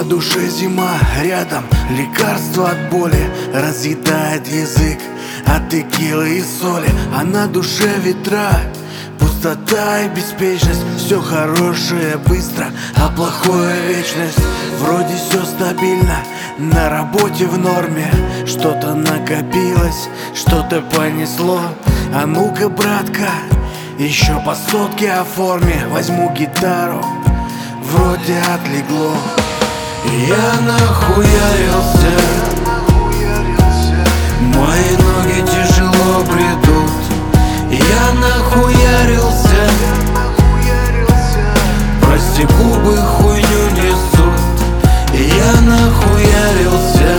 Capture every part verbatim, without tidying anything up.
душе зима, рядом лекарство от боли разъедает язык от текилы и соли. А на душе ветра, пустота и беспечность. Все хорошее быстро, а плохое вечность. Вроде все стабильно, на работе в норме. Что-то накопилось, что-то понесло. А ну-ка, братка, еще по сотке оформи. Возьму гитару, вроде отлегло. Я нахуярился, мои ноги тяжело бредут. Я нахуярился, прости, губы хуйню несут. Я нахуярился,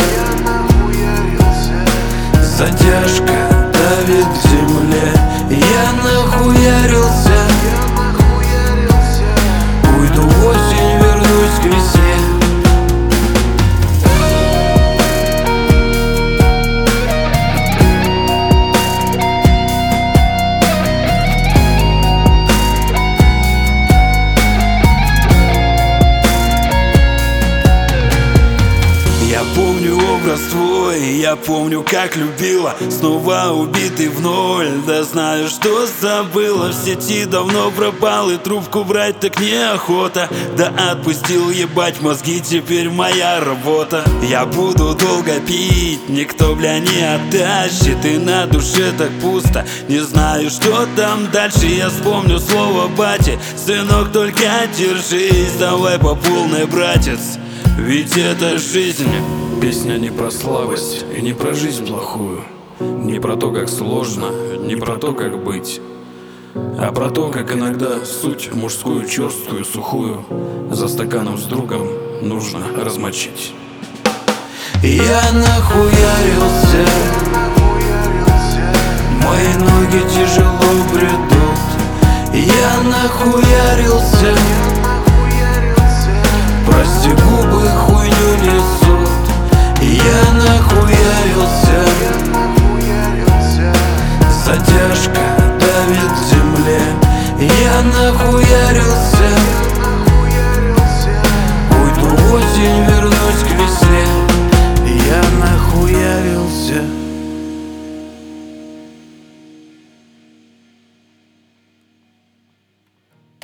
затяжка давит в земле. Я нахуярился, уйду в осень, вернусь к весне. Я помню образ твой, я помню, как любила. Снова убитый в ноль, да знаю, что забыла. В сети давно пропал, и трубку брать так неохота. Да отпустил ебать мозги, теперь моя работа. Я буду долго пить, никто, бля, не оттащит. И на душе так пусто, не знаю, что там дальше. Я вспомню слово бати: сынок, только держись, давай по полной, братец, ведь это жизнь. Песня не про слабость и не про жизнь плохую, не про то, как сложно, не про то, как быть, а про то, как иногда суть мужскую, черствую, сухую за стаканом с другом нужно размочить. Я нахуярился, мои ноги тяжело бредут. Я нахуярился, прости, губы хуйню несут. Я нахуярился, затяжка давит в земле. Я нахуярился.